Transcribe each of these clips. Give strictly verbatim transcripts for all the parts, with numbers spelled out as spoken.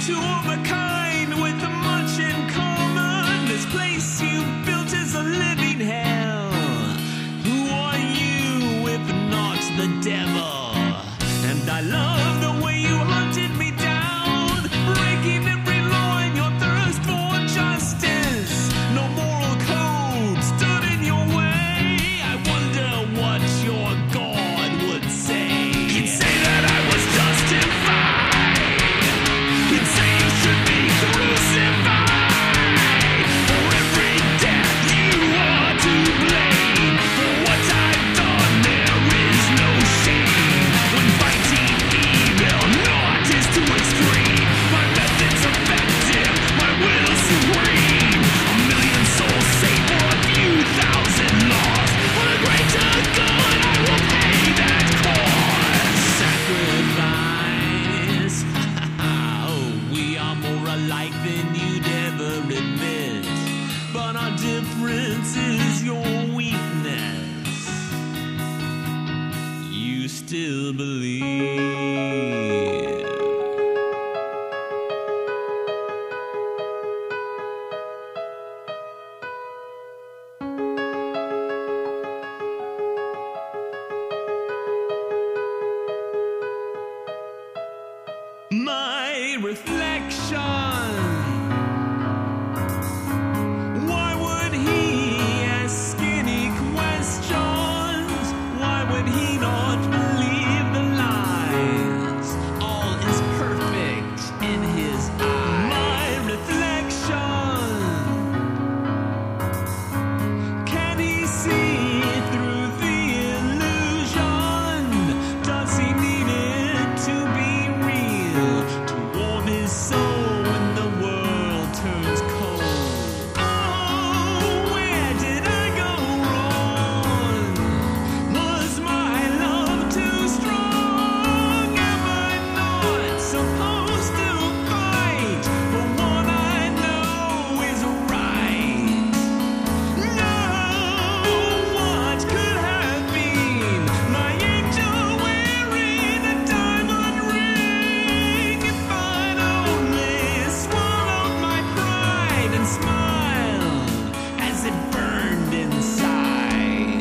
two of a kind with much in common. This place you built is a living hell. Who are you if not the devil? And I love the way you hunted me down, breaking every law in your thirst for justice. No moral code stood in your way. I wonder what your God would say. He'd say that I was justified. He'd say you should be crucified. For every death you are to blame. For what I've done there is no shame. When fighting evil, naught is too extreme. My method's effective, my will supreme. A million souls saved for a few thousand lost. For the greater good, I will pay that cost. Sacrifice. Oh, we are more alike than you'd ever admit. But our difference is your weakness. You still believe. My reflection. Why would he ask any questions? Why would he not believe the lies? All is perfect in his eyes. My reflection. Can he see through the illusion? Does he need it to be real? To warm his soul when the world turns cold. Oh, where did I go wrong? Was my love too strong? Am I not supposed to fight for what I know is right? No, what could have been my angel wearing a diamond ring? If I'd only swallowed my pride and smiled as it burned inside.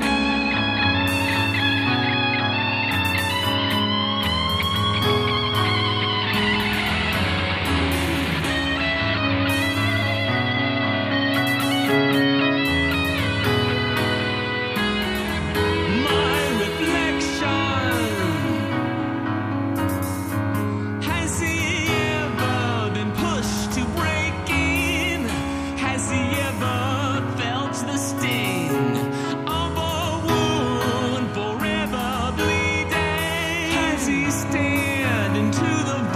My reflection. Has he ever been pushed to breaking? Has he ever felt the sting of a wound forever bleeding? Has he stared into the